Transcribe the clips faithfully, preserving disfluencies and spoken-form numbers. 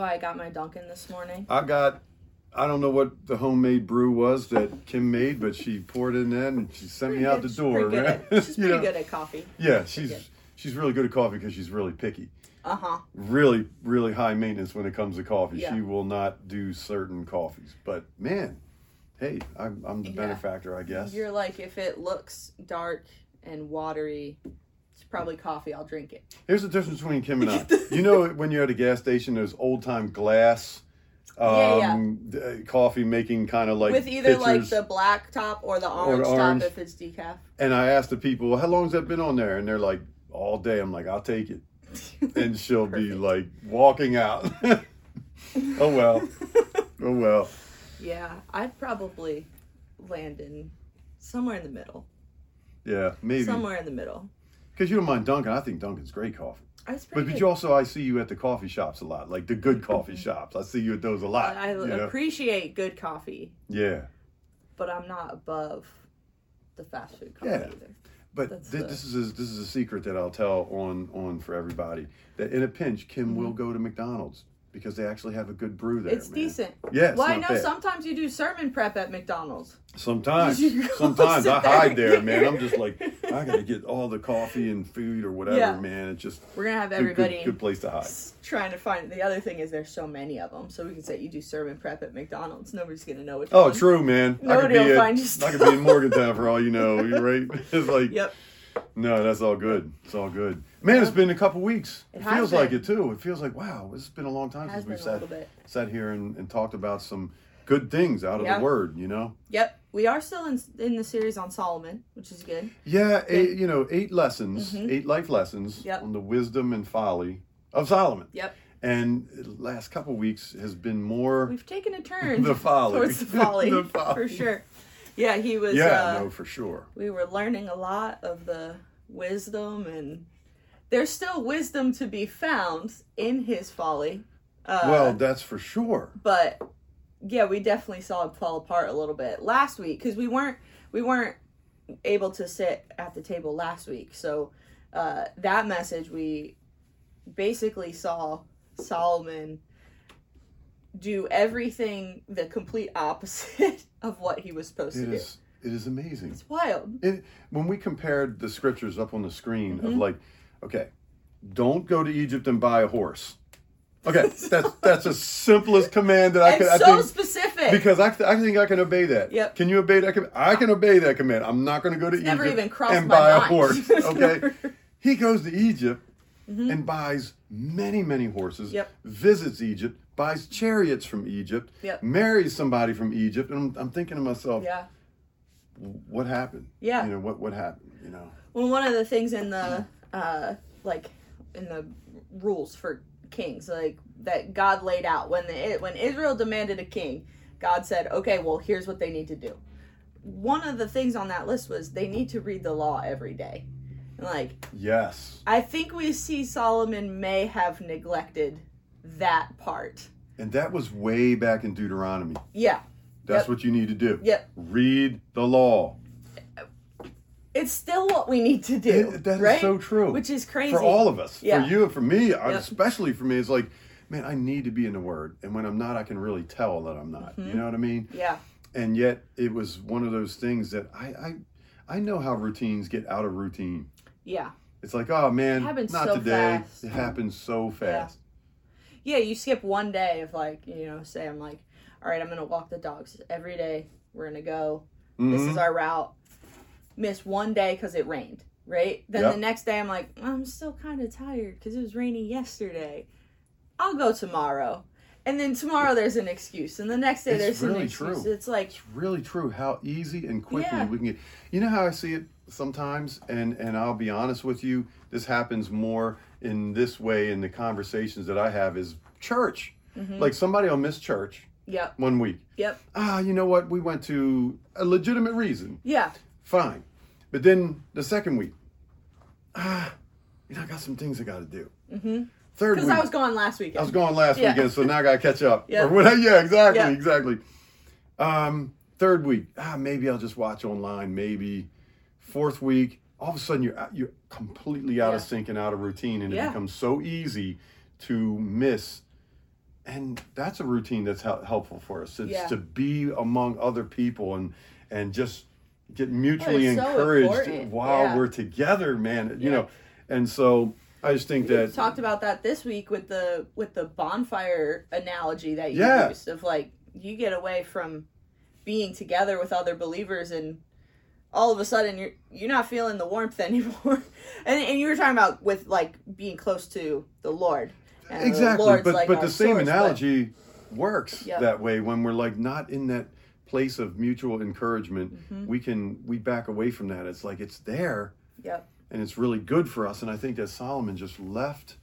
Well, I got my Dunkin' this morning. I got, I don't know what the homemade brew was that Kim made, but she poured it in there and she sent Pretty me out good. the She's door. pretty good man. at- She's You pretty know? good at coffee. Yeah, she's good. she's really good at coffee because she's really picky. Uh-huh. Really, really high maintenance when it comes to coffee. Yeah. She will not do certain coffees. But man, hey, I'm, I'm the Yeah. benefactor, I guess. You're like, if it looks dark and watery, it's probably coffee. I'll drink it. Here's the difference between Kim and I. You know, when you're at a gas station, there's old time glass. Yeah, Um, d- coffee making kind of like With either like pitchers. the black top or the the orange, orange. top if it's decaf. And I asked the people, how long has that been on there? And they're like, all day. I'm like, I'll take it. And she'll be Perfect. like walking out. Oh well. Oh well. Yeah, I'd probably land in somewhere in the middle. Yeah, maybe. Somewhere in the middle. Because you don't mind Dunkin'. I think Dunkin's great coffee. It's But, pretty but good. you also, I see you at the coffee shops a lot, like the good coffee shops. I see you at those a lot. I you know? appreciate good coffee, Yeah. but I'm not above the fast food coffee Yeah. either. But That's th- the- this is a, this is a secret that I'll tell on on for everybody. That in a pinch, Kim Mm-hmm. will go to McDonald's because they actually have a good brew there. It's man. decent. Yeah, it's Well, I not know bad. sometimes you do sermon prep at McDonald's. Sometimes, You go sometimes sit I there. hide there, man. I'm just like, I gotta get all the coffee and food or whatever, Yeah. man. It's just We're gonna have good, everybody good, good place to hide. s- trying to find. The other thing is there's so many of them, so we can say you do sermon prep at McDonald's. Nobody's gonna know which Oh, one. true, man. I could Nobody be will at- find you I could be still. in Morgantown for all you know. You're right. It's like, Yep. no, that's all good. It's all good. Man, it's been a couple weeks. It It, has feels like been. it too. It feels like wow, it's been a long time Has since we've been a sat little bit. sat here and, and talked about some good things out of Yeah. the Word. You know. Yep. We are still in in the series on Solomon, which is good. Yeah, eight, you know, eight lessons, Mhm. eight life lessons Yep. on the wisdom and folly of Solomon. Yep. And the last couple weeks has been more We've taken a turn the folly. towards the folly, The folly. for sure. Yeah, he was. Yeah, uh, no, for sure. we were learning a lot of the wisdom, and there's still wisdom to be found in his folly. Uh, Well, that's for sure. but yeah, we definitely saw it fall apart a little bit last week because we weren't we weren't able to sit at the table last week. So uh, that message, we basically saw Solomon do everything the complete opposite of what he was supposed It to is. It is amazing. do. It's wild. It, when we compared the scriptures up on the screen of Mhm. like, okay, don't go to Egypt and buy a horse. Okay, that's that's the simplest command that I And could. I so think, specific. because I, I think I can obey that. Yep. Can you obey that command? I can obey that command. I'm not going to go to It's Egypt never even crossed and my buy a mind. horse. Okay. Never. He goes to Egypt Mhm. and buys many, many horses. Yep. Visits Egypt, buys chariots from Egypt. Yep. Marries somebody from Egypt, and I'm, I'm thinking to myself, Yeah. what happened? Yeah. You know what? What happened? You know. Well, one of the things in the uh, like in the rules for kings, like that God laid out when the when Israel demanded a king, God said, "Okay, well, here's what they need to do." One of the things on that list was they need to read the law every day. And like, Yes. I think we see Solomon may have neglected that part. And that was way back in Deuteronomy. Yeah. That's Yep. what you need to do. Yep. Read the law. It's still what we need to do. It- that is right? so true. Which is crazy. For all of us. Yeah. For you and for me, I- Yep. especially for me, it's like, man, I need to be in the Word. And when I'm not, I can really tell that I'm not. Mhm. You know what I mean? Yeah. And yet, it was one of those things that I, I, I know how routines get out of routine. Yeah. It's like, oh man, It happens not so today. fast. It happens so fast. Yeah, you skip one day of like, you know, say I'm like, all right, I'm going to walk the dogs every day. We're going to go. This Mhm. is our route. Miss one day because it rained, right? Then Yep. the next day I'm like, I'm still kind of tired because it was raining yesterday. I'll go tomorrow. And then tomorrow there's an excuse. And the next day It's there's really an excuse. true. It's like, It's really true how easy and quickly Yeah. we can get. You know how I see it sometimes, and and I'll be honest with you, this happens more in this way in the conversations that I have is church. mhm. Like somebody will miss church Yep, one week. yep, Ah, you know what? We went to a legitimate reason. yeah, Fine. But then the second week, ah, you know, I got some things I got to do. mm-hmm. Third Because week, I was gone last weekend. I was gone last Yeah. weekend, so now I got to catch up. Yeah. Or whatever. Yeah, exactly, Yeah. exactly. Um, third week, ah, maybe I'll just watch online. Maybe fourth week, all of a sudden you're out- you're completely out of Yeah. sync and out of routine, and Yeah. it becomes so easy to miss And that's a routine that's hel- helpful for us. It's Yeah. to be among other people and and just get mutually it's so encouraged important. while Yeah. we're together, man. You Yeah. know, and so I just think We that talked about that this week with the with the bonfire analogy that you Yeah. used of like you get away from being together with other believers and all of a sudden you're you're not feeling the warmth anymore. and and you were talking about with like being close to the Lord. And exactly, the Lord's but like but our the same source, analogy works Yep. that way when we're like not in that place of mutual encouragement. Mm-hmm. We can we back away from that. It's like it's there. But, yep. And it's really good for us. And I think that Solomon just left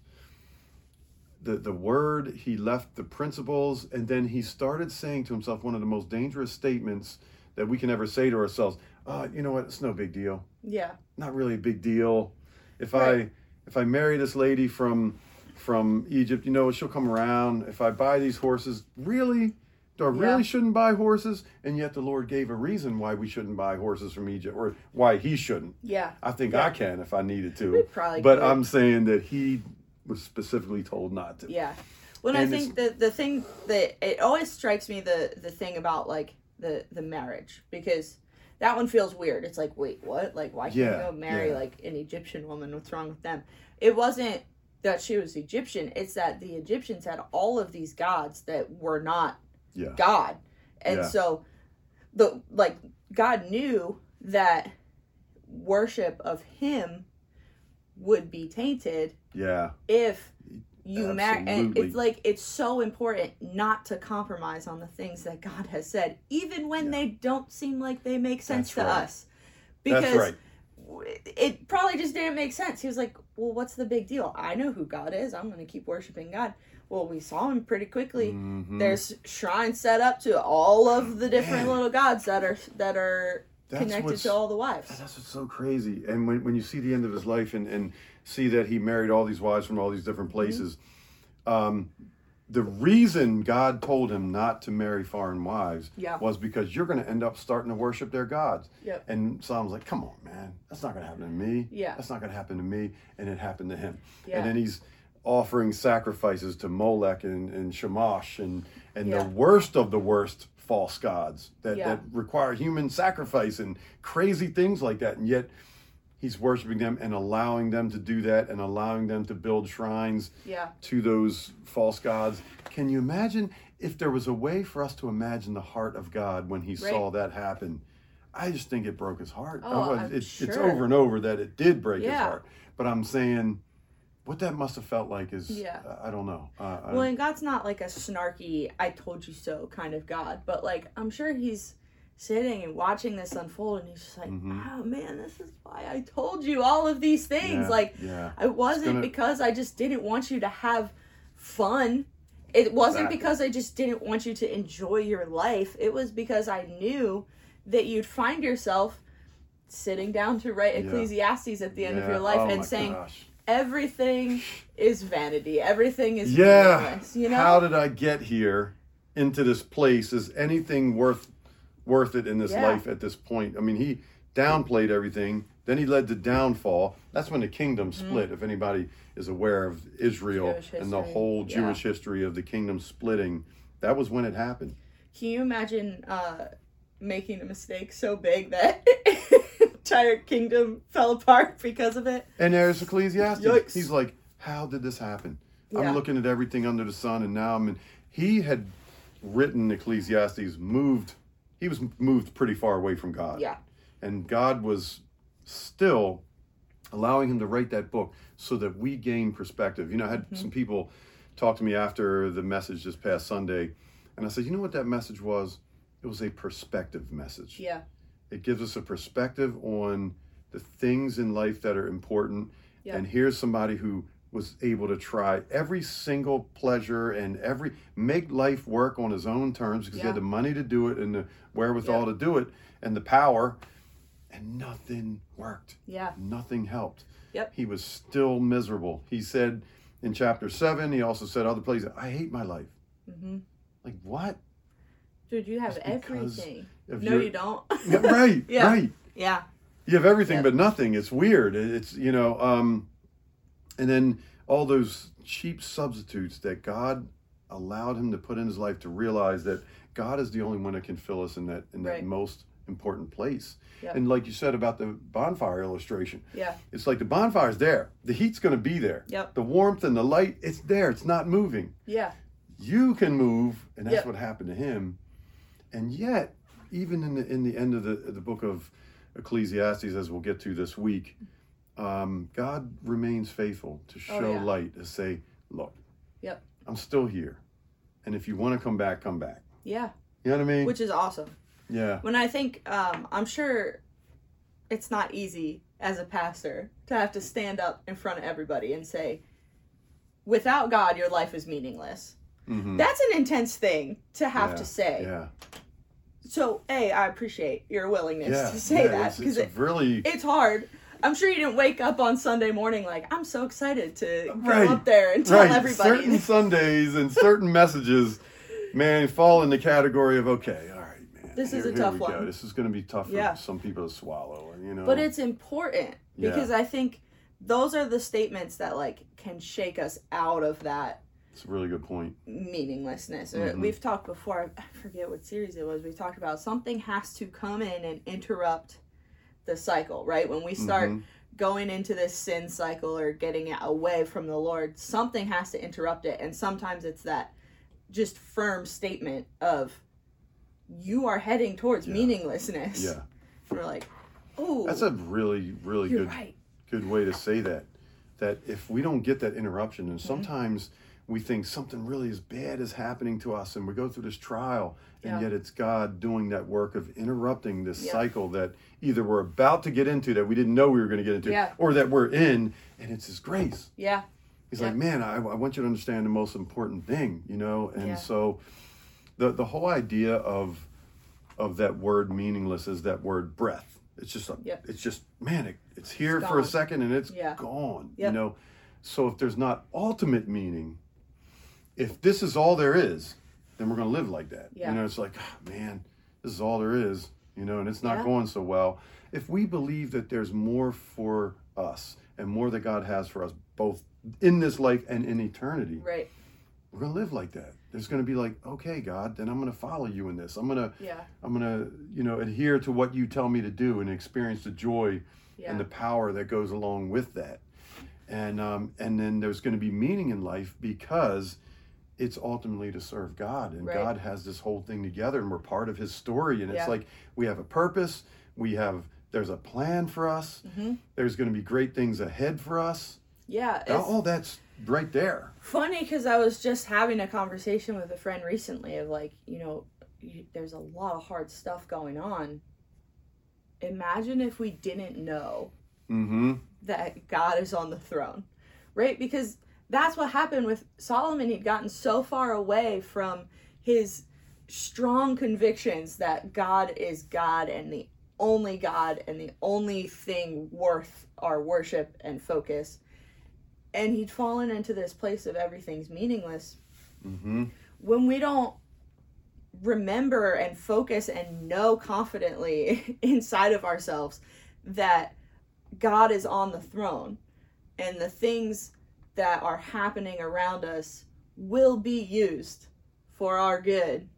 the the word, he left the principles, and then he started saying to himself one of the most dangerous statements that we can ever say to ourselves. Uh, you know what? It's no big deal. Yeah. Not really a big deal. If Right. I if I marry this lady from from Egypt, you know, she'll come around. If I buy these horses, really? Do I really Yeah. shouldn't buy horses? And yet the Lord gave a reason why we shouldn't buy horses from Egypt, or why he shouldn't. Yeah. I think Yeah. I can if I needed to. We probably but could. I'm saying that he was specifically told not to. Yeah. Well, And I think the the thing that it always strikes me the the thing about like the the marriage, because that one feels weird. It's like, wait, what? Like, why can't Yeah, you go marry yeah. like an Egyptian woman? What's wrong with them? It wasn't that she was Egyptian. It's that the Egyptians had all of these gods that were not Yeah. God. And Yeah. so the like God knew that worship of him would be tainted Yeah. if you marry. And Absolutely. it's like it's so important not to compromise on the things that God has said, even when Yeah. they don't seem like they make sense That's to right. us. Because That's right. it probably just didn't make sense. He was like, well, what's the big deal? I know who God is. I'm going to keep worshiping God. Well, we saw him pretty quickly. Mhm. There's shrines set up to all of the different Man. little gods that are that are That's connected what's- to all the wives. That's what's so crazy. And when, when you see the end of his life and, and see that he married all these wives from all these different places, um, the reason God told him not to marry foreign wives Yeah. was because you're going to end up starting to worship their gods. Yep. And Solomon's like, come on, man. That's not going to happen to me. Yeah. That's not going to happen to me. And it happened to him. Yeah. And then he's offering sacrifices to Molech and, and Shamash and, and Yeah. the worst of the worst false gods that, Yeah. that require human sacrifice and crazy things like that. And yet he's worshiping them and allowing them to do that and allowing them to build shrines Yeah. to those false gods. Can you imagine if there was a way for us to imagine the heart of God when he Right. saw that happen? I just think it broke his heart. Oh, Well, I'm it- sure. It's over and over that it did break his Yeah. heart. But I'm saying what that must have felt like is, Yeah. uh, I don't know. Uh, I- Well, and God's not like a snarky, I told you so kind of God, but like, I'm sure he's sitting and watching this unfold and he's just like, Mhm. oh man, this is why I told you all of these things. Yeah, like, yeah. it wasn't gonna- because I just didn't want you to have fun. It wasn't Exactly. because I just didn't want you to enjoy your life. It was because I knew that you'd find yourself sitting down to write Yeah. Ecclesiastes at the end of Yeah. your life Oh and my saying, gosh. everything is vanity. Everything is Yeah. meaningless, you know? How did I get here into this place? Is anything worth worth it in this Yeah. life at this point? I mean, he downplayed everything. Then he led to downfall. That's when the kingdom split. If anybody is aware of Israel Jewish and the history. whole Yeah. Jewish history of the kingdom splitting, that was when it happened. Can you imagine uh, making a mistake so big that entire kingdom fell apart because of it? And there's Ecclesiastes. Yikes. He's like, how did this happen? Yeah. I'm looking at everything under the sun, and now I'm in. He had written Ecclesiastes, moved, he was moved pretty far away from God. Yeah. And God was still allowing him to write that book so that we gain perspective. You know, I had Mm-hmm. some people talk to me after the message this past Sunday, and I said, you know what that message was? It was a perspective message. Yeah. It gives us a perspective on the things in life that are important. Yeah. And here's somebody who was able to try every single pleasure and every make life work on his own terms because he Yeah. had the money to do it and the wherewithal Yeah. to do it and the power, and nothing worked. Yeah. Nothing helped. Yep. He was still miserable. He said in chapter seven, he also said other places, I hate my life. Mm-hmm. Like, what? Dude, you have It's because everything. If No, you're- you don't. Yeah, right, Yeah. right. Yeah. You have everything Yep. but nothing. It's weird. It- It's, you know, um, and then all those cheap substitutes that God allowed him to put in his life to realize that God is the only one that can fill us in that in that Right. most important place. Yeah. And like you said about the bonfire illustration, Yeah. it's like the bonfire's there. The heat's going to be there. Yep. The warmth and the light, it's there. It's not moving. Yeah. You can move, and that's Yep. what happened to him. And yet, even in the in the end of the the book of Ecclesiastes, as we'll get to this week, um, God remains faithful to show Oh, yeah. light, to say, look, Yep. I'm still here. And if you want to come back, come back. Yeah. You know what I mean? Which is awesome. yeah. When I think, um, I'm sure it's not easy as a pastor to have to stand up in front of everybody and say, without God, your life is meaningless. Mhm. That's an intense thing to have Yeah, to say. Yeah. So, A, I appreciate your willingness Yeah. to say yeah, that, It's, because it's it, really... it's hard. I'm sure you didn't wake up on Sunday morning like, I'm so excited to Right. go up there and tell right. everybody. Certain Sundays and certain messages, man, fall in the category of, okay, all right, man. This is here- a here tough we one. Go. This is going to be tough for Yeah. some people to swallow, you know. But it's important Yeah. because I think those are the statements that like can shake us out of that It's a really good point. meaninglessness. Uh, Mhm. We've talked before, I forget what series it was, we talked about something has to come in and interrupt the cycle, right? When we start Mhm. going into this sin cycle or getting away from the Lord, something has to interrupt it. And sometimes it's that just firm statement of, you are heading towards Yeah. meaninglessness. Yeah. And we're like, oh, That's a really, really you're good right. good way to say that. That if we don't get that interruption, and Mm-hmm. sometimes we think something really as bad is happening to us, and we go through this trial, and Yeah. yet it's God doing that work of interrupting this Yeah. cycle that either we're about to get into that we didn't know we were going to get into, Yeah. or that we're in, and it's His grace. Yeah. He's Yeah. like, man, I, I want you to understand the most important thing, you know? And Yeah. so the the whole idea of of that word meaningless is that word breath. It's just, a, Yep. it's just, man, it, it's here It's for a gone. second and it's Yeah. gone, Yep. you know? So if there's not ultimate meaning, if this is all there is, then we're going to live like that. Yeah. You know, it's like, oh, man, this is all there is, you know, and it's not Yeah. going so well. If we believe that there's more for us and more that God has for us, both in this life and in eternity, Right. we're going to live like that. There's going to be like, okay, God, then I'm going to follow you in this. I'm going to, Yeah. I'm going to, you know, adhere to what you tell me to do and experience the joy Yeah. and the power that goes along with that. And, um, and then there's going to be meaning in life because it's ultimately to serve God, and Right. God has this whole thing together, and we're part of His story. And it's Yeah. like we have a purpose. We have there's a plan for us. Mm-hmm. There's going to be great things ahead for us. Yeah. It's All that's right there. funny because I was just having a conversation with a friend recently of like, you know, you, there's a lot of hard stuff going on. Imagine if we didn't know Mm-hmm. that God is on the throne, right? Because that's what happened with Solomon. He'd gotten so far away from his strong convictions that God is God and the only God and the only thing worth our worship and focus. And he'd fallen into this place of everything's meaningless. Mm-hmm. When we don't remember and focus and know confidently inside of ourselves that God is on the throne and the things that are happening around us will be used for our good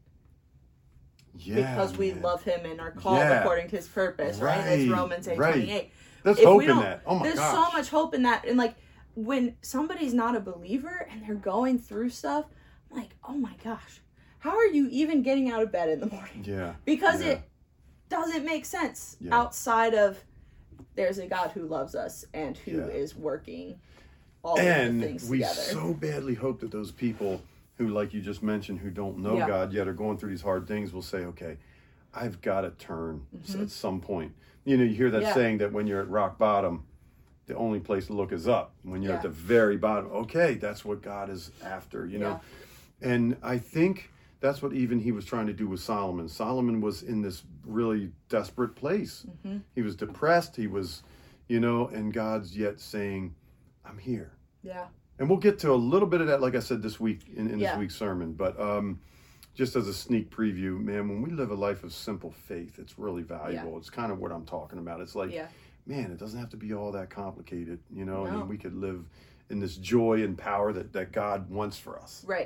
Yeah, because we man. love Him and are called Yeah. according to His purpose, right? That's Right, Romans eight right. twenty-eight. There's If hope we in don't- that. Oh my There's gosh. so much hope in that. And like when somebody's not a believer and they're going through stuff, I'm like, oh my gosh, how are you even getting out of bed in the morning? Yeah. Because Yeah. it doesn't make sense Yeah. outside of there's a God who loves us and who Yeah. is working all of And the things we together. so badly hope that those people who, like you just mentioned, who don't know Yeah. God yet are going through these hard things will say, okay, I've got to turn s- Mhm. at some point. You know, you hear that Yeah. saying that when you're at rock bottom, the only place to look is up. When you're Yeah. at the very bottom, okay, that's what God is after, you know? And I think that's what even he was trying to do with Solomon. Solomon was in this really desperate place. hmm He was depressed. He was, you know, and God's yet saying, I'm here. Yeah. And we'll get to a little bit of that, like I said, this week in, in Yeah. this week's sermon. But um, just as a sneak preview, man, when we live a life of simple faith, it's really valuable. Yeah. It's kind of what I'm talking about. It's like, Yeah. man, it doesn't have to be all that complicated, you know, No. and we could live in this joy and power that, that God wants for us. Right.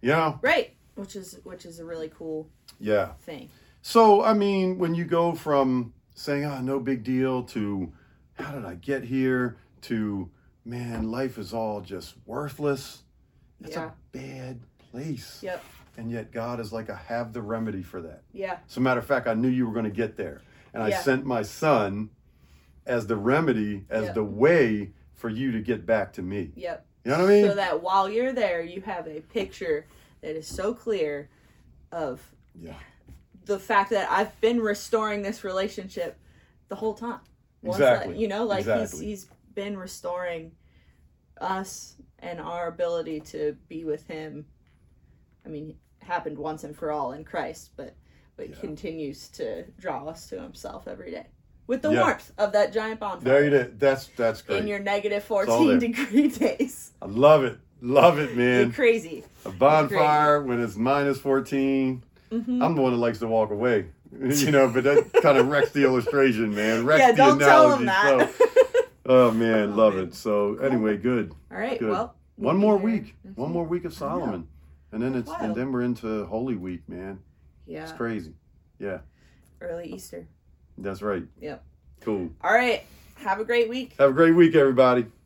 You know? Right. Which is which is a really cool Yeah. thing. So, I mean, when you go from saying, oh, no big deal, to how did I get here, to, man, life is all just worthless, it's Yeah. a bad place. Yep. And yet God is like, I have the remedy for that. Yeah. As a matter of fact, I knew you were going to get there. And I Yeah. sent my son as the remedy, as Yep. the way for you to get back to me. Yep. You know what I mean? So that while you're there, you have a picture that is so clear of Yeah. the fact that I've been restoring this relationship the whole time. Once Exactly. that- you know, like Exactly. he's he's been restoring us and our ability to be with him. I mean, it happened once and for all in Christ, but but Yeah. continues to draw us to himself every day with the Yeah. warmth of that giant bonfire. There you go. That's, that's great. In your negative all fourteen there. degree days. I love it. Love it, man. You're crazy. A bonfire when it's minus fourteen. Mm-hmm. I'm the one that likes to walk away. You know, but that kind of wrecks the illustration, man. Wrecks Yeah, the don't tell analogy. him that. So, oh, man, Oh, love man. it. So, anyway, good. All right, Good. well. One we'll more be there week. next One week. more week of Solomon. And then it's Wild. and then we're into Holy Week, man. Yeah. It's crazy. Yeah, Early Easter. that's right. Yep. Cool. All right. Have a great week. Have a great week, everybody.